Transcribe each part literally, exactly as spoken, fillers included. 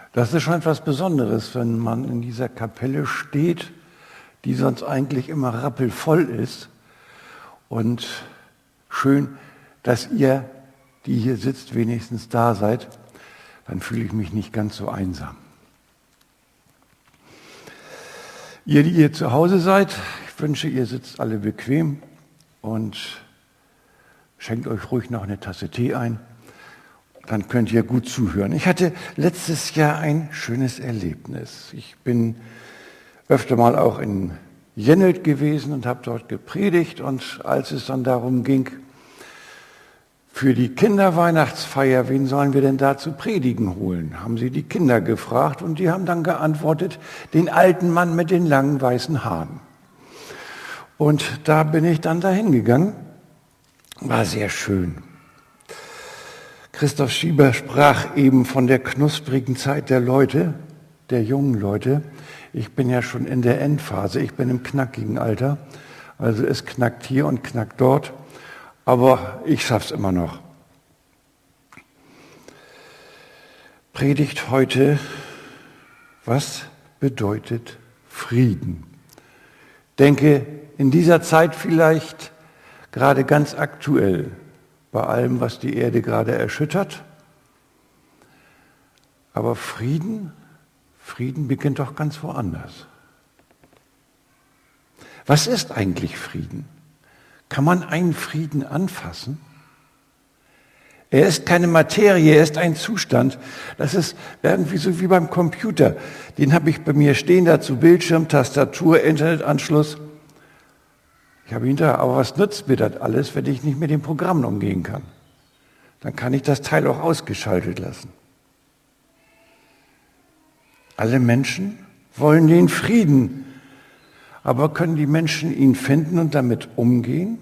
Das ist schon etwas Besonderes, wenn man in dieser Kapelle steht, die sonst eigentlich immer rappelvoll ist. Und schön, dass ihr, die hier sitzt, wenigstens da seid. Dann fühle ich mich nicht ganz so einsam. Ihr, die ihr zu Hause seid, ich wünsche, ihr sitzt alle bequem und schenkt euch ruhig noch eine Tasse Tee ein. Dann könnt ihr gut zuhören. Ich hatte letztes Jahr ein schönes Erlebnis. Ich bin öfter mal auch in Jennelt gewesen und habe dort gepredigt. Und als es dann darum ging, für die Kinderweihnachtsfeier, wen sollen wir denn da zu predigen holen, haben sie die Kinder gefragt und die haben dann geantwortet, den alten Mann mit den langen weißen Haaren. Und da bin ich dann dahin gegangen. War sehr schön. Christoph Schieber sprach eben von der knusprigen Zeit der Leute, der jungen Leute. Ich bin ja schon in der Endphase, ich bin im knackigen Alter. Also es knackt hier und knackt dort, aber ich schaff's immer noch. Predigt heute, was bedeutet Frieden? Denke in dieser Zeit vielleicht gerade ganz aktuell, bei allem, was die Erde gerade erschüttert. Aber Frieden, Frieden beginnt doch ganz woanders. Was ist eigentlich Frieden? Kann man einen Frieden anfassen? Er ist keine Materie, er ist ein Zustand. Das ist irgendwie so wie beim Computer. Den habe ich bei mir stehen, dazu Bildschirm, Tastatur, Internetanschluss. Ich habe ihn da, aber was nützt mir das alles, wenn ich nicht mit dem Programm umgehen kann? Dann kann ich das Teil auch ausgeschaltet lassen. Alle Menschen wollen den Frieden, aber können die Menschen ihn finden und damit umgehen?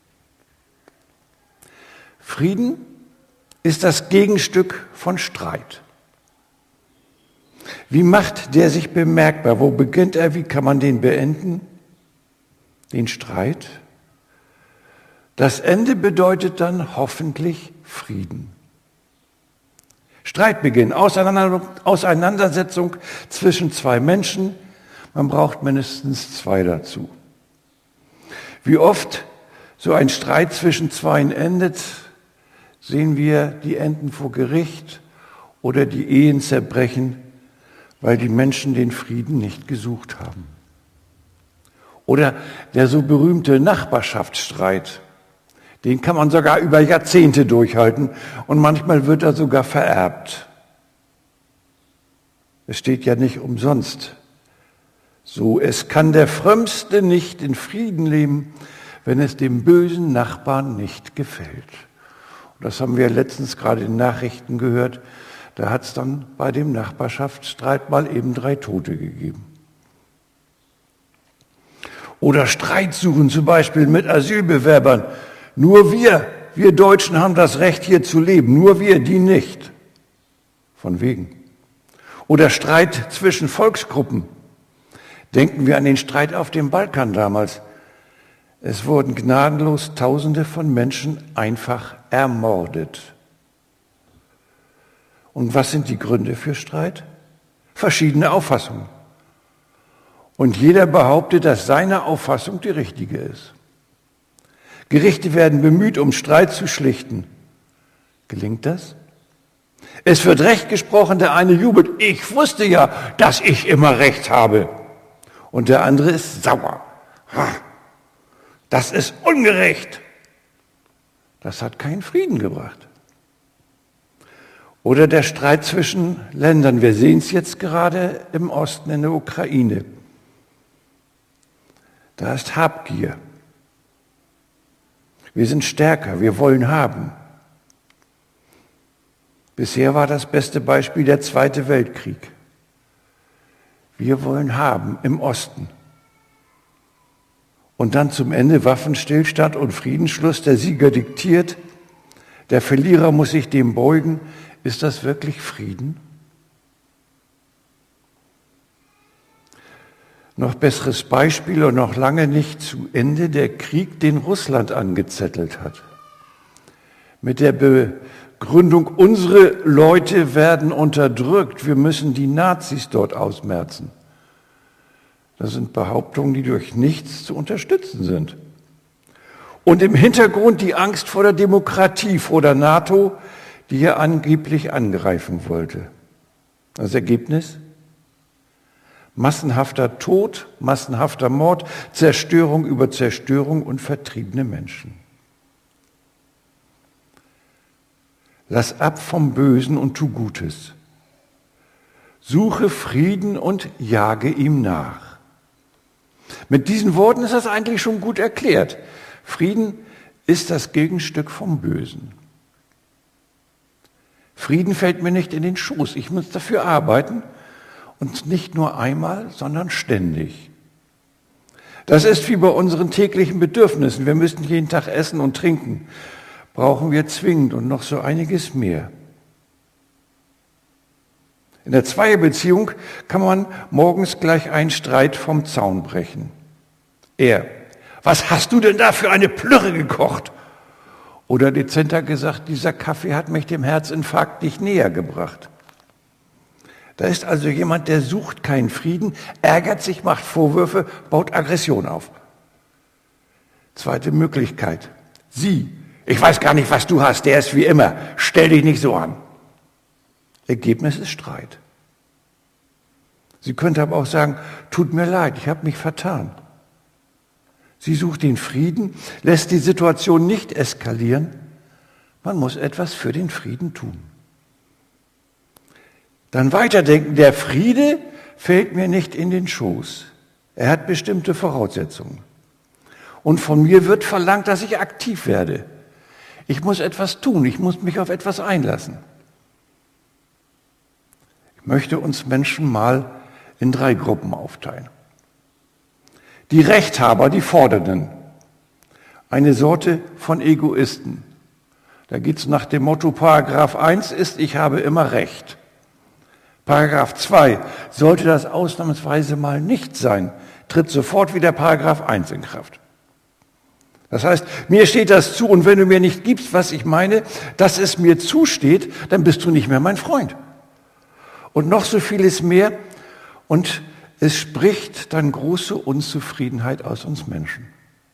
Frieden ist das Gegenstück von Streit. Wie macht der sich bemerkbar? Wo beginnt er? Wie kann man den beenden? Den Streit. Das Ende bedeutet dann hoffentlich Frieden. Streitbeginn, Auseinandersetzung zwischen zwei Menschen. Man braucht mindestens zwei dazu. Wie oft so ein Streit zwischen Zweien endet, sehen wir, die enden vor Gericht oder die Ehen zerbrechen, weil die Menschen den Frieden nicht gesucht haben. Oder der so berühmte Nachbarschaftsstreit, den kann man sogar über Jahrzehnte durchhalten und manchmal wird er sogar vererbt. Es steht ja nicht umsonst so, es kann der Frömmste nicht in Frieden leben, wenn es dem bösen Nachbarn nicht gefällt. Und das haben wir letztens gerade in Nachrichten gehört, da hat es dann bei dem Nachbarschaftsstreit mal eben drei Tote gegeben. Oder Streit suchen, zum Beispiel mit Asylbewerbern. Nur wir, wir Deutschen haben das Recht, hier zu leben. Nur wir, die nicht. Von wegen. Oder Streit zwischen Volksgruppen. Denken wir an den Streit auf dem Balkan damals. Es wurden gnadenlos Tausende von Menschen einfach ermordet. Und was sind die Gründe für Streit? Verschiedene Auffassungen. Und jeder behauptet, dass seine Auffassung die richtige ist. Gerichte werden bemüht, um Streit zu schlichten. Gelingt das? Es wird Recht gesprochen, der eine jubelt, ich wusste ja, dass ich immer Recht habe. Und der andere ist sauer. Das ist ungerecht. Das hat keinen Frieden gebracht. Oder der Streit zwischen Ländern. Wir sehen es jetzt gerade im Osten in der Ukraine. Da ist Habgier. Wir sind stärker, wir wollen haben. Bisher war das beste Beispiel der Zweite Weltkrieg. Wir wollen haben im Osten. Und dann zum Ende Waffenstillstand und Friedensschluss. Der Sieger diktiert, der Verlierer muss sich dem beugen. Ist das wirklich Frieden? Noch besseres Beispiel und noch lange nicht zu Ende der Krieg, den Russland angezettelt hat. Mit der Gründung, unsere Leute werden unterdrückt, wir müssen die Nazis dort ausmerzen. Das sind Behauptungen, die durch nichts zu unterstützen sind. Und im Hintergrund die Angst vor der Demokratie, vor der NATO, die er angeblich angreifen wollte. Das Ergebnis? Massenhafter Tod, massenhafter Mord, Zerstörung über Zerstörung und vertriebene Menschen. Lass ab vom Bösen und tu Gutes. Suche Frieden und jage ihm nach. Mit diesen Worten ist das eigentlich schon gut erklärt. Frieden ist das Gegenstück vom Bösen. Frieden fällt mir nicht in den Schoß. Ich muss dafür arbeiten und nicht nur einmal, sondern ständig. Das ist wie bei unseren täglichen Bedürfnissen. Wir müssen jeden Tag essen und trinken. Brauchen wir zwingend und noch so einiges mehr. In der Zweierbeziehung kann man morgens gleich einen Streit vom Zaun brechen. Er: Was hast du denn da für eine Plürre gekocht? Oder dezenter gesagt, dieser Kaffee hat mich dem Herzinfarkt nicht näher gebracht. Da ist also jemand, der sucht keinen Frieden, ärgert sich, macht Vorwürfe, baut Aggression auf. Zweite Möglichkeit: Sie: Ich weiß gar nicht, was du hast, der ist wie immer, stell dich nicht so an. Ergebnis ist Streit. Sie könnte aber auch sagen, tut mir leid, ich habe mich vertan. Sie sucht den Frieden, lässt die Situation nicht eskalieren. Man muss etwas für den Frieden tun. Dann weiterdenken, der Friede fällt mir nicht in den Schoß. Er hat bestimmte Voraussetzungen. Und von mir wird verlangt, dass ich aktiv werde. Ich muss etwas tun, ich muss mich auf etwas einlassen. Ich möchte uns Menschen mal in drei Gruppen aufteilen. Die Rechthaber, die Fordernden, eine Sorte von Egoisten. Da geht es nach dem Motto, Paragraph eins ist, ich habe immer Recht. Paragraph zwei, sollte das ausnahmsweise mal nicht sein, tritt sofort wieder Paragraph eins in Kraft. Das heißt, mir steht das zu und wenn du mir nicht gibst, was ich meine, dass es mir zusteht, dann bist du nicht mehr mein Freund. Und noch so vieles mehr und es spricht dann große Unzufriedenheit aus uns Menschen.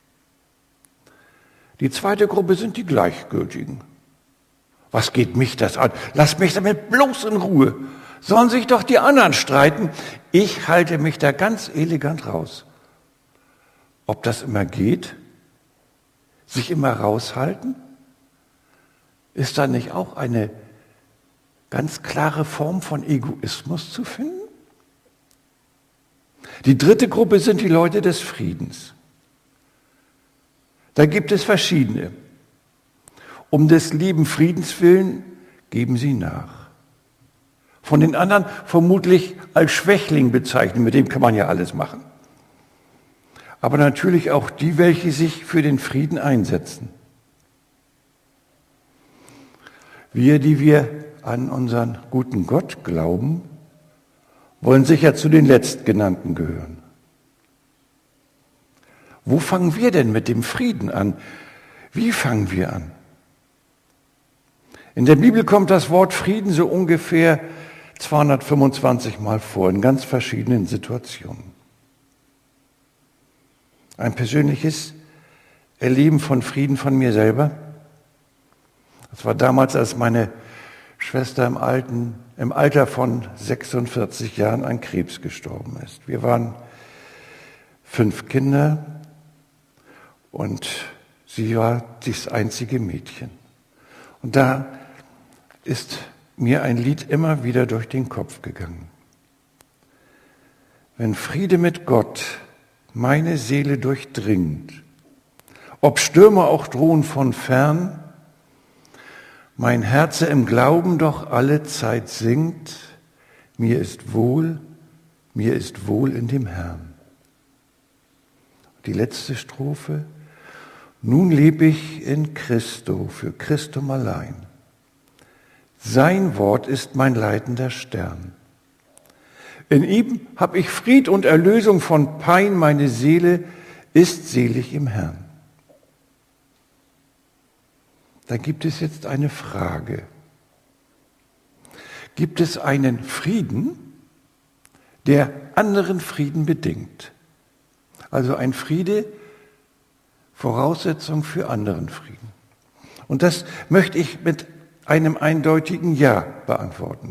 Die zweite Gruppe sind die Gleichgültigen. Was geht mich das an? Lass mich damit bloß in Ruhe. Sollen sich doch die anderen streiten. Ich halte mich da ganz elegant raus. Ob das immer geht? Sich immer raushalten? Ist da nicht auch eine ganz klare Form von Egoismus zu finden? Die dritte Gruppe sind die Leute des Friedens. Da gibt es verschiedene. Um des lieben Friedens willen geben sie nach. Von den anderen vermutlich als Schwächling bezeichnen, mit dem kann man ja alles machen. Aber natürlich auch die, welche sich für den Frieden einsetzen. Wir, die wir an unseren guten Gott glauben, wollen sicher zu den Letztgenannten gehören. Wo fangen wir denn mit dem Frieden an? Wie fangen wir an? In der Bibel kommt das Wort Frieden so ungefähr zweihundertfünfundzwanzig Mal vor, in ganz verschiedenen Situationen. Ein persönliches Erleben von Frieden von mir selber. Das war damals, als meine Schwester im, Alten, im Alter von sechsundvierzig Jahren an Krebs gestorben ist. Wir waren fünf Kinder und sie war das einzige Mädchen. Und da ist mir ein Lied immer wieder durch den Kopf gegangen. Wenn Friede mit Gott meine Seele durchdringt, ob Stürme auch drohen von fern, mein Herze im Glauben doch alle Zeit singt, mir ist wohl, mir ist wohl in dem Herrn. Die letzte Strophe: Nun leb ich in Christo, für Christum allein. Sein Wort ist mein leitender Stern. In ihm hab ich Fried und Erlösung von Pein, meine Seele ist selig im Herrn. Da gibt es jetzt eine Frage. gibt es einen Frieden, der anderen Frieden bedingt. Also ein Friede, Voraussetzung für anderen Frieden. Und das möchte ich mit einem eindeutigen Ja beantworten.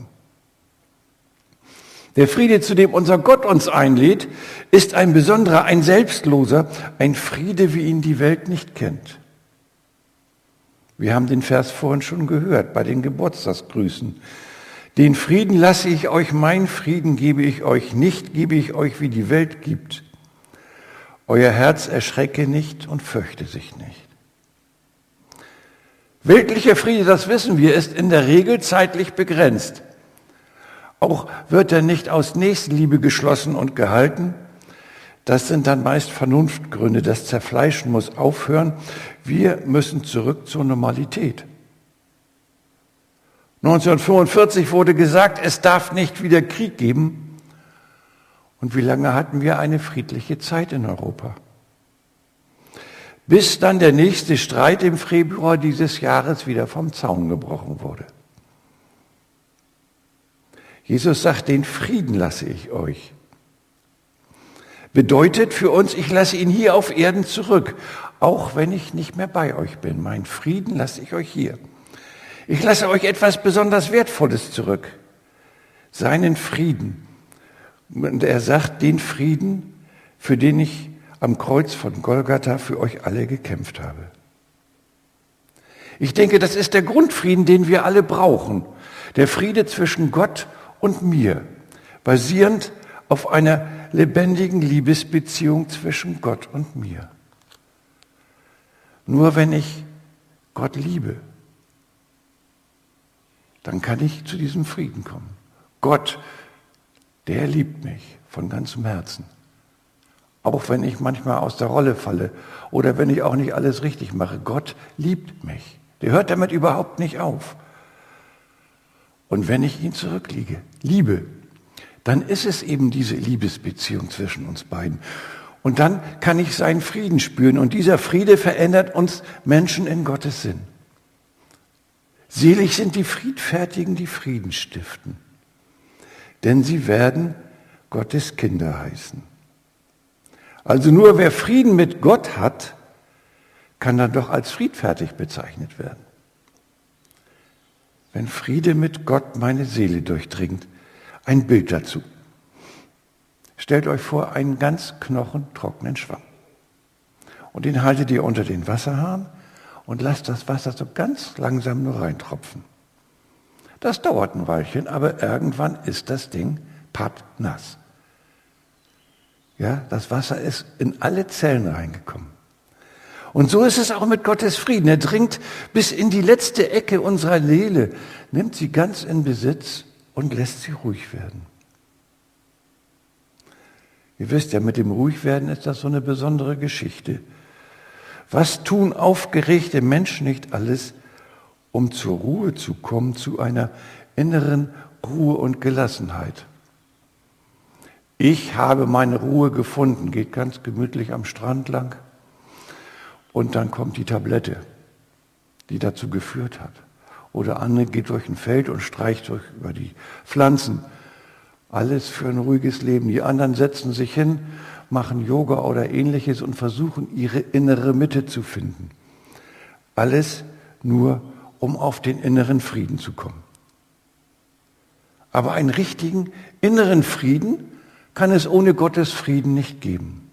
Der Friede, zu dem unser Gott uns einlädt, ist ein besonderer, ein selbstloser, ein Friede, wie ihn die Welt nicht kennt. Wir haben den Vers vorhin schon gehört, bei den Geburtstagsgrüßen. Den Frieden lasse ich euch, mein Frieden gebe ich euch nicht, gebe ich euch, wie die Welt gibt. Euer Herz erschrecke nicht und fürchte sich nicht. Weltlicher Friede, das wissen wir, ist in der Regel zeitlich begrenzt. Auch wird er nicht aus Nächstenliebe geschlossen und gehalten. Das sind dann meist Vernunftgründe. Das Zerfleischen muss aufhören. Wir müssen zurück zur Normalität. neunzehnhundertfünfundvierzig wurde gesagt, es darf nicht wieder Krieg geben. Und wie lange hatten wir eine friedliche Zeit in Europa? Bis dann der nächste Streit im Februar dieses Jahres wieder vom Zaun gebrochen wurde. Jesus sagt, den Frieden lasse ich euch. Bedeutet für uns, ich lasse ihn hier auf Erden zurück, auch wenn ich nicht mehr bei euch bin. Mein Frieden lasse ich euch hier. Ich lasse euch etwas besonders Wertvolles zurück, seinen Frieden. Und er sagt, den Frieden, für den ich am Kreuz von Golgatha für euch alle gekämpft habe. Ich denke, das ist der Grundfrieden, den wir alle brauchen. Der Friede zwischen Gott und mir, basierend auf einer lebendigen Liebesbeziehung zwischen Gott und mir. Nur wenn ich Gott liebe, dann kann ich zu diesem Frieden kommen. Gott, der liebt mich von ganzem Herzen. Auch wenn ich manchmal aus der Rolle falle oder wenn ich auch nicht alles richtig mache. Gott liebt mich. Der hört damit überhaupt nicht auf. Und wenn ich ihn zurückliege, liebe, dann ist es eben diese Liebesbeziehung zwischen uns beiden. Und dann kann ich seinen Frieden spüren. Und dieser Friede verändert uns Menschen in Gottes Sinn. Selig sind die Friedfertigen, die Frieden stiften. Denn sie werden Gottes Kinder heißen. Also nur wer Frieden mit Gott hat, kann dann doch als friedfertig bezeichnet werden. Wenn Friede mit Gott meine Seele durchdringt, ein Bild dazu. Stellt euch vor, einen ganz knochentrockenen Schwamm. Und den haltet ihr unter den Wasserhahn und lasst das Wasser so ganz langsam nur reintropfen. Das dauert ein Weilchen, aber irgendwann ist das Ding pappnass. Ja, das Wasser ist in alle Zellen reingekommen. Und so ist es auch mit Gottes Frieden. Er dringt bis in die letzte Ecke unserer Seele, nimmt sie ganz in Besitz und lässt sie ruhig werden. Ihr wisst ja, mit dem Ruhigwerden ist das so eine besondere Geschichte. Was tun aufgeregte Menschen nicht alles, um zur Ruhe zu kommen, zu einer inneren Ruhe und Gelassenheit? Ich habe meine Ruhe gefunden, geht ganz gemütlich am Strand lang und dann kommt die Tablette, die dazu geführt hat. Oder andere geht durch ein Feld und streicht durch über die Pflanzen. Alles für ein ruhiges Leben. Die anderen setzen sich hin, machen Yoga oder Ähnliches und versuchen, ihre innere Mitte zu finden. Alles nur, um auf den inneren Frieden zu kommen. Aber einen richtigen inneren Frieden kann es ohne Gottes Frieden nicht geben.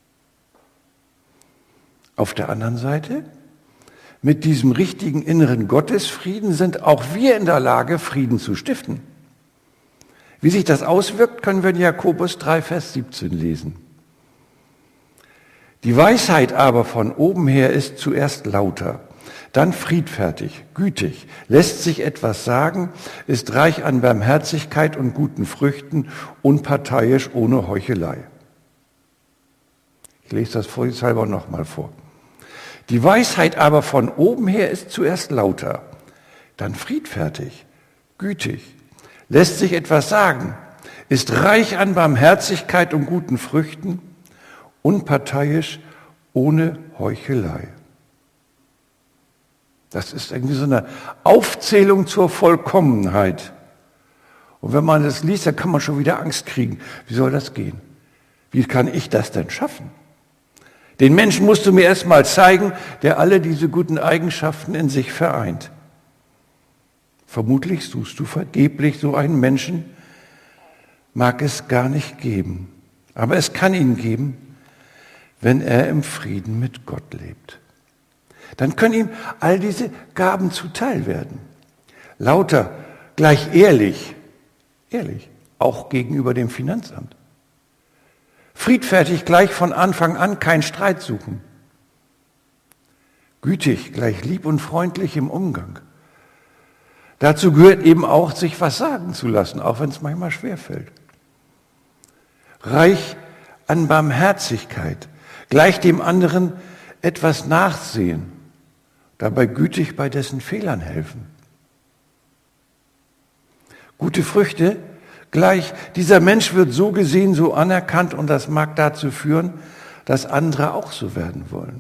Auf der anderen Seite, mit diesem richtigen inneren Gottesfrieden sind auch wir in der Lage, Frieden zu stiften. Wie sich das auswirkt, können wir in Jakobus drei, Vers siebzehn lesen. Die Weisheit aber von oben her ist zuerst lauter, dann friedfertig, gütig, lässt sich etwas sagen, ist reich an Barmherzigkeit und guten Früchten, unparteiisch, ohne Heuchelei. Ich lese das vorsichtshalber nochmal vor. Die Weisheit aber von oben her ist zuerst lauter, dann friedfertig, gütig, lässt sich etwas sagen, ist reich an Barmherzigkeit und guten Früchten, unparteiisch, ohne Heuchelei. Das ist irgendwie so eine Aufzählung zur Vollkommenheit. Und wenn man das liest, dann kann man schon wieder Angst kriegen. Wie soll das gehen? Wie kann ich das denn schaffen? Den Menschen musst du mir erst mal zeigen, der alle diese guten Eigenschaften in sich vereint. Vermutlich suchst du vergeblich so einen Menschen, mag es gar nicht geben. Aber es kann ihn geben, wenn er im Frieden mit Gott lebt. Dann können ihm all diese Gaben zuteil werden. Lauter, gleich ehrlich, ehrlich, auch gegenüber dem Finanzamt. Friedfertig gleich von Anfang an kein Streit suchen. Gütig, gleich lieb und freundlich im Umgang. Dazu gehört eben auch, sich was sagen zu lassen, auch wenn es manchmal schwerfällt. Reich an Barmherzigkeit, gleich dem anderen etwas nachsehen, dabei gütig bei dessen Fehlern helfen. Gute Früchte, gleich dieser Mensch wird so gesehen, so anerkannt und das mag dazu führen, dass andere auch so werden wollen.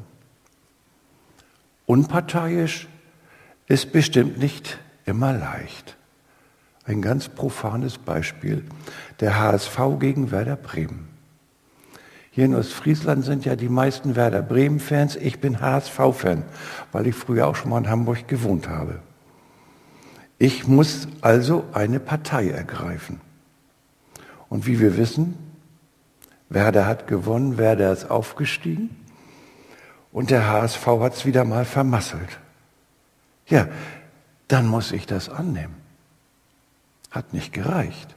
Unparteiisch ist bestimmt nicht immer leicht. Ein ganz profanes Beispiel, der H S V gegen Werder Bremen. Hier in Ostfriesland sind ja die meisten Werder Bremen-Fans. Ich bin H S V-Fan, weil ich früher auch schon mal in Hamburg gewohnt habe. Ich muss also eine Partei ergreifen. Und wie wir wissen, Werder hat gewonnen, Werder ist aufgestiegen und der H S V hat es wieder mal vermasselt. Ja, dann muss ich das annehmen. Hat nicht gereicht.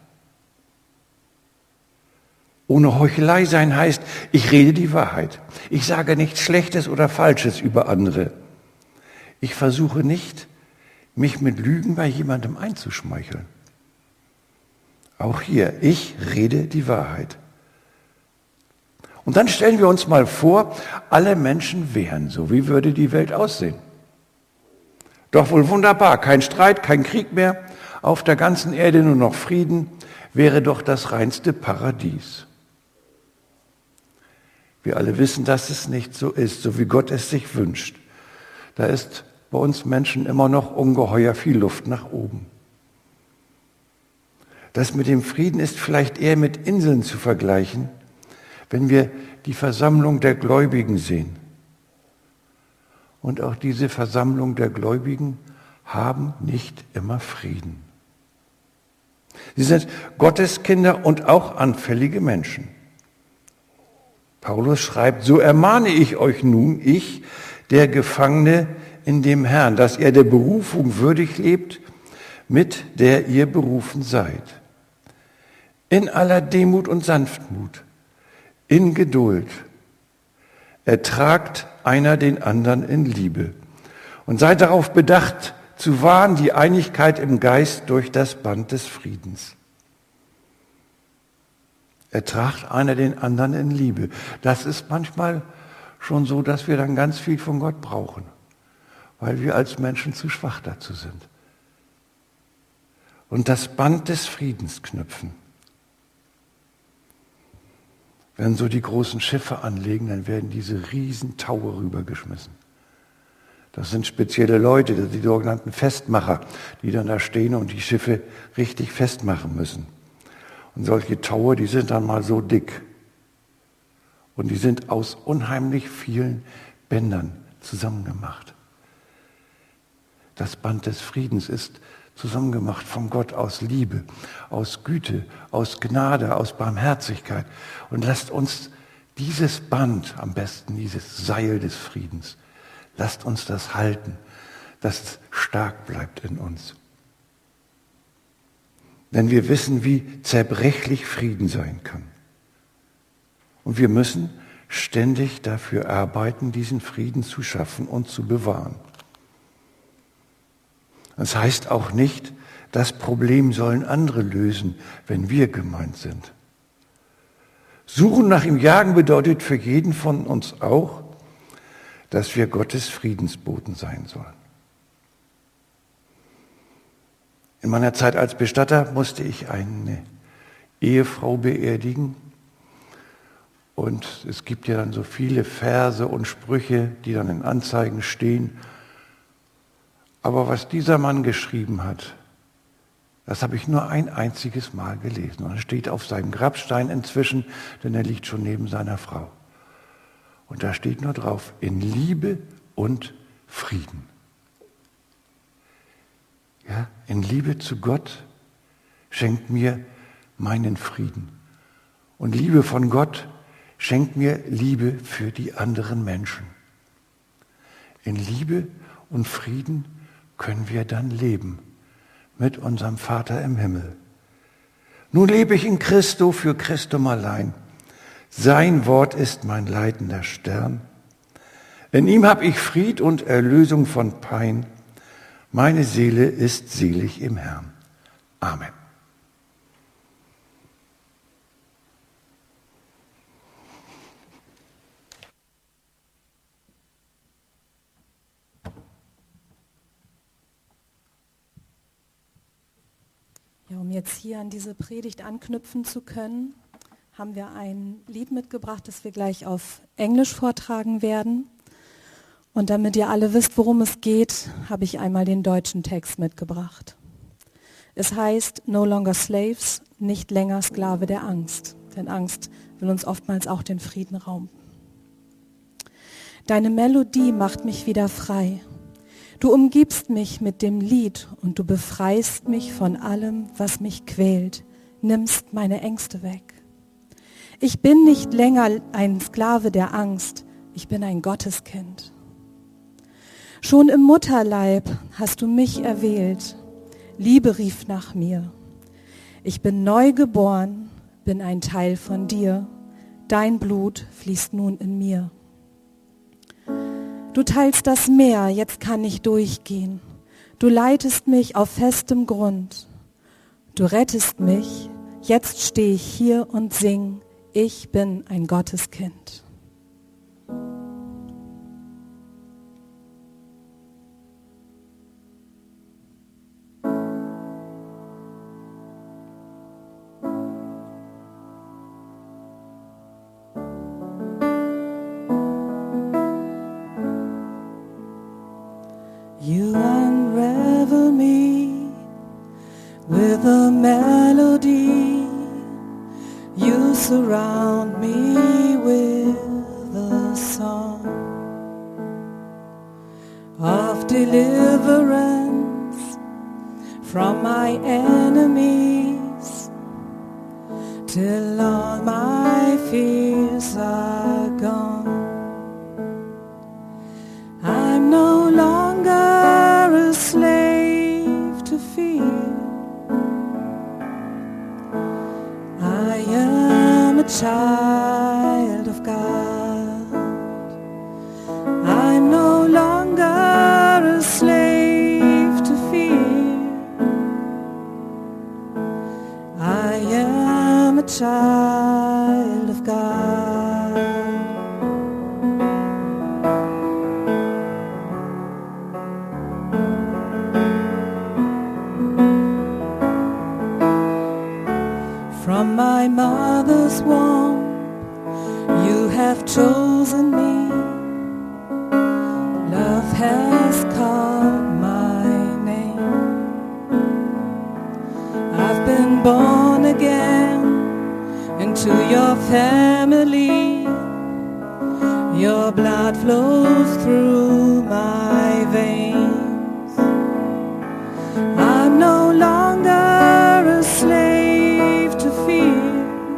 Ohne Heuchelei sein heißt, ich rede die Wahrheit. Ich sage nichts Schlechtes oder Falsches über andere. Ich versuche nicht, mich mit Lügen bei jemandem einzuschmeicheln. Auch hier, ich rede die Wahrheit. Und dann stellen wir uns mal vor, alle Menschen wären so. Wie würde die Welt aussehen? Doch wohl wunderbar, kein Streit, kein Krieg mehr, auf der ganzen Erde nur noch Frieden, wäre doch das reinste Paradies. Wir alle wissen, dass es nicht so ist, so wie Gott es sich wünscht. Da ist bei uns Menschen immer noch ungeheuer viel Luft nach oben. Das mit dem Frieden ist vielleicht eher mit Inseln zu vergleichen, wenn wir die Versammlung der Gläubigen sehen. Und auch diese Versammlung der Gläubigen haben nicht immer Frieden. Sie sind Gotteskinder und auch anfällige Menschen. Paulus schreibt, so ermahne ich euch nun, ich, der Gefangene in dem Herrn, dass ihr der Berufung würdig lebt, mit der ihr berufen seid. In aller Demut und Sanftmut, in Geduld, ertragt einer den anderen in Liebe und seid darauf bedacht, zu wahren die Einigkeit im Geist durch das Band des Friedens. Ertragt einer den anderen in Liebe. Das ist manchmal schon so, dass wir dann ganz viel von Gott brauchen, weil wir als Menschen zu schwach dazu sind. Und das Band des Friedens knüpfen. Wenn so die großen Schiffe anlegen, dann werden diese riesen Taue rübergeschmissen. Das sind spezielle Leute, das sind die sogenannten Festmacher, die dann da stehen und die Schiffe richtig festmachen müssen. Und solche Taue, die sind dann mal so dick. Und die sind aus unheimlich vielen Bändern zusammengemacht. Das Band des Friedens ist zusammengemacht von Gott aus Liebe, aus Güte, aus Gnade, aus Barmherzigkeit. Und lasst uns dieses Band, am besten dieses Seil des Friedens, lasst uns das halten, dass es stark bleibt in uns. Denn wir wissen, wie zerbrechlich Frieden sein kann. Und wir müssen ständig dafür arbeiten, diesen Frieden zu schaffen und zu bewahren. Das heißt auch nicht, das Problem sollen andere lösen, wenn wir gemeint sind. Suchen nach ihm jagen bedeutet für jeden von uns auch, dass wir Gottes Friedensboten sein sollen. In meiner Zeit als Bestatter musste ich eine Ehefrau beerdigen. Und es gibt ja dann so viele Verse und Sprüche, die dann in Anzeigen stehen. Aber was dieser Mann geschrieben hat, Das habe ich nur ein einziges Mal gelesen. Und er steht auf seinem Grabstein inzwischen, denn er liegt schon neben seiner Frau. Und da steht nur drauf, in Liebe und Frieden. Ja, in Liebe zu Gott schenkt mir meinen Frieden. Und Liebe von Gott schenkt mir Liebe für die anderen Menschen. In Liebe und Frieden können wir dann leben mit unserem Vater im Himmel. Nun lebe ich in Christo für Christum allein. Sein Wort ist mein leitender Stern. In ihm habe ich Fried und Erlösung von Pein. Meine Seele ist selig im Herrn. Amen. Ja, um jetzt hier an diese Predigt anknüpfen zu können, haben wir ein Lied mitgebracht, das wir gleich auf Englisch vortragen werden. Und damit ihr alle wisst, worum es geht, habe ich einmal den deutschen Text mitgebracht. Es heißt No longer slaves, nicht länger Sklave der Angst. Denn Angst will uns oftmals auch den Frieden rauben. Deine Melodie macht mich wieder frei. Du umgibst mich mit dem Lied und du befreist mich von allem, was mich quält, nimmst meine Ängste weg. Ich bin nicht länger ein Sklave der Angst, ich bin ein Gotteskind. Schon im Mutterleib hast du mich erwählt, Liebe rief nach mir. Ich bin neu geboren, bin ein Teil von dir, dein Blut fließt nun in mir. Du teilst das Meer, jetzt kann ich durchgehen. Du leitest mich auf festem Grund. Du rettest mich, jetzt stehe ich hier und sing, ich bin ein Gotteskind. You unravel me with a melody. You surround me with a song of deliverance from my enemies till all my fears are gone. I'm no longer a slave to fear. I am a child of God. I'm no longer a slave to fear. I am a child of God. From my mother's womb, you have chosen me. Love has called my name. I've been born again into your family. Your blood flows through my veins. I'm no longer a slave to fear.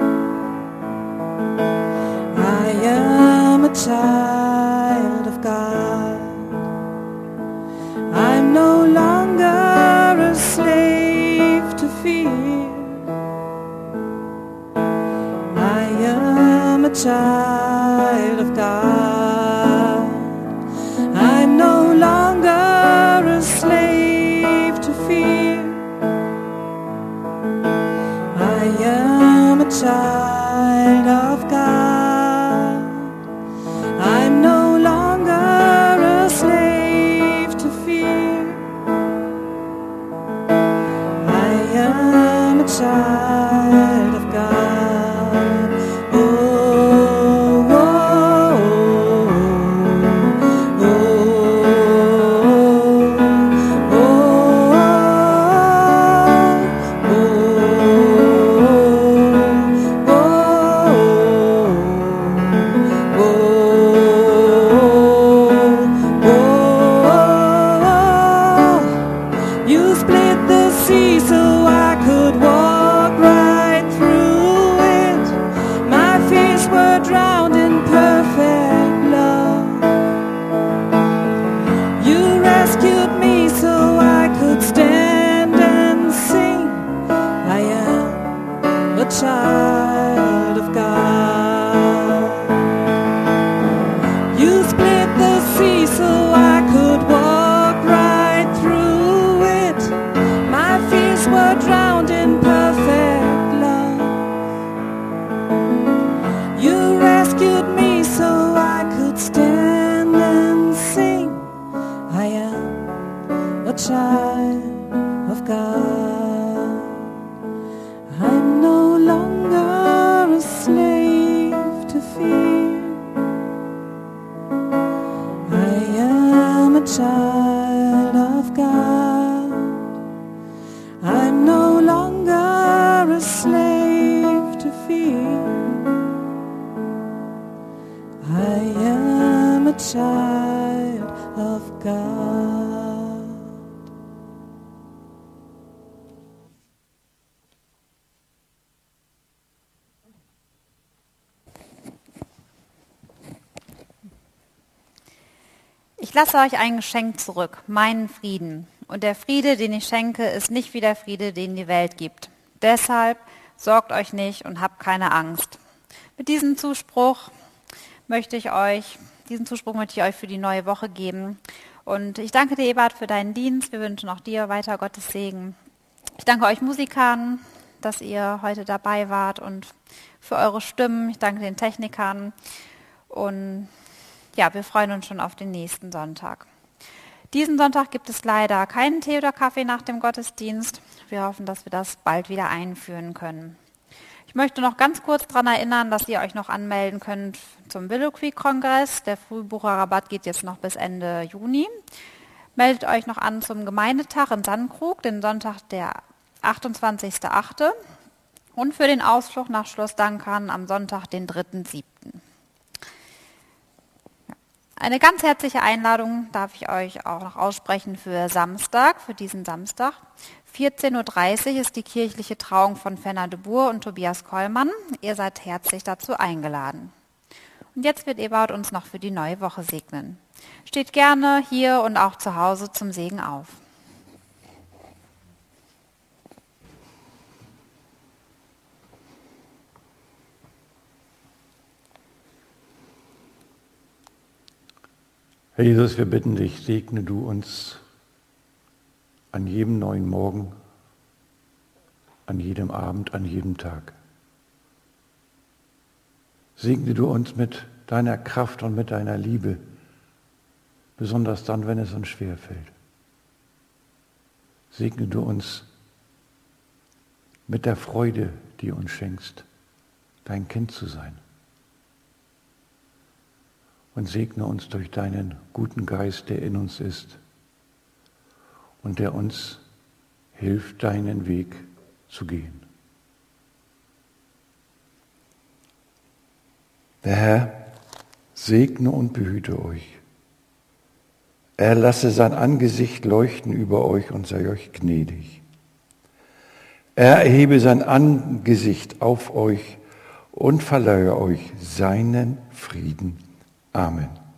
I am a child of God. I'm no longer a slave to fear. I am a child of God. I'm no longer a slave to fear. I am a child of God. I'm no longer a slave to fear. I am a child of God. Oh, oh, oh, oh, oh, child of God. You split the sea so I could walk right through it. My fears were drowned in perfect love. You rescued me so I could stand and sing. I am a child of God. I'm no longer a slave to fear. I am a child of God. I'm no longer a slave to fear. I am a child of God. Ich lasse euch ein Geschenk zurück, meinen Frieden. Und der Friede, den ich schenke, ist nicht wie der Friede, den die Welt gibt. Deshalb sorgt euch nicht und habt keine Angst. Mit diesem Zuspruch möchte ich euch, diesen Zuspruch möchte ich euch für die neue Woche geben. Und ich danke dir, Ebert, für deinen Dienst. Wir wünschen auch dir weiter Gottes Segen. Ich danke euch Musikern, dass ihr heute dabei wart und für eure Stimmen. Ich danke den Technikern und ja, wir freuen uns schon auf den nächsten Sonntag. Diesen Sonntag gibt es leider keinen Tee oder Kaffee nach dem Gottesdienst. Wir hoffen, dass wir das bald wieder einführen können. Ich möchte noch ganz kurz daran erinnern, dass ihr euch noch anmelden könnt zum Willow Creek Kongress. Der Frühbucherrabatt geht jetzt noch bis Ende Juni. Meldet euch noch an zum Gemeindetag in Sandkrug, den Sonntag, der achtundzwanzigster achte und für den Ausflug nach Schloss Dankern am Sonntag, den dritten siebten Eine ganz herzliche Einladung darf ich euch auch noch aussprechen für Samstag, für diesen Samstag. vierzehn Uhr dreißig ist die kirchliche Trauung von Fenner de Boer und Tobias Kollmann. Ihr seid herzlich dazu eingeladen. Und jetzt wird Eberhard uns noch für die neue Woche segnen. Steht gerne hier und auch zu Hause zum Segen auf. Herr Jesus, wir bitten dich, segne du uns an jedem neuen Morgen, an jedem Abend, an jedem Tag. Segne du uns mit deiner Kraft und mit deiner Liebe, besonders dann, wenn es uns schwerfällt. Segne du uns mit der Freude, die uns schenkst, dein Kind zu sein. Und segne uns durch deinen guten Geist, der in uns ist und der uns hilft, deinen Weg zu gehen. Der Herr segne und behüte euch. Er lasse sein Angesicht leuchten über euch und sei euch gnädig. Er erhebe sein Angesicht auf euch und verleihe euch seinen Frieden. Amen.